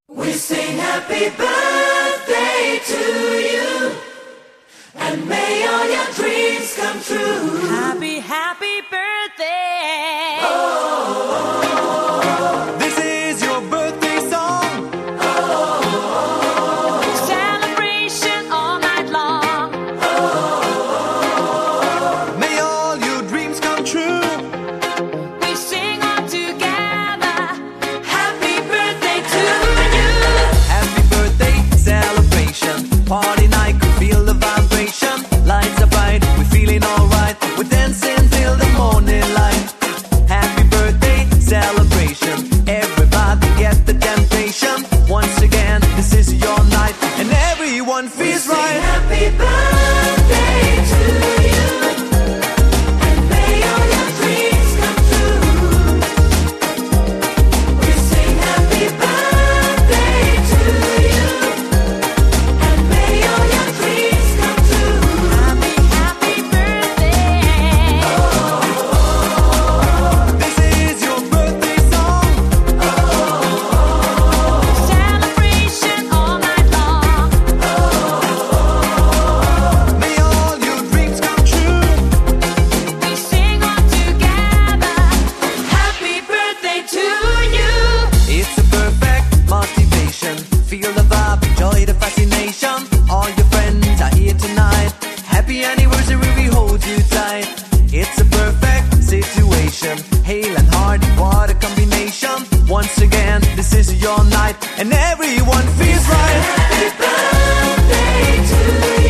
We sing happy birthday to you, and may all your dreams come true. Happy, happy birthday. This is your birthday song. Celebration all night long. May all your dreams come true. We sing all together. Happy birthday to you. Happy birthday celebration. Party night, could feel the vibration. Lights are bright, we're feeling alright. We're dancing till the morning light. Happy birthday celebration. Everybody get the temptation. Once again, this is your night, and everyone feels Sing right. happy birthday to you, and may all your dreams come true. We sing happy birthday to you, and may all your dreams come true. Happy, happy birthday. This is your birthday song. Celebration all night long. May all your dreams come true. We sing all together. Happy birthday to you. It's a perfect motivation. Feel the vibe, enjoy the fascination. All your friends are here tonight. Happy anniversary, we hold you tight. It's a perfect situation. Hale and Hardy, what a combination. Once again, this is your night, and everyone feels right. Happy birthday to you.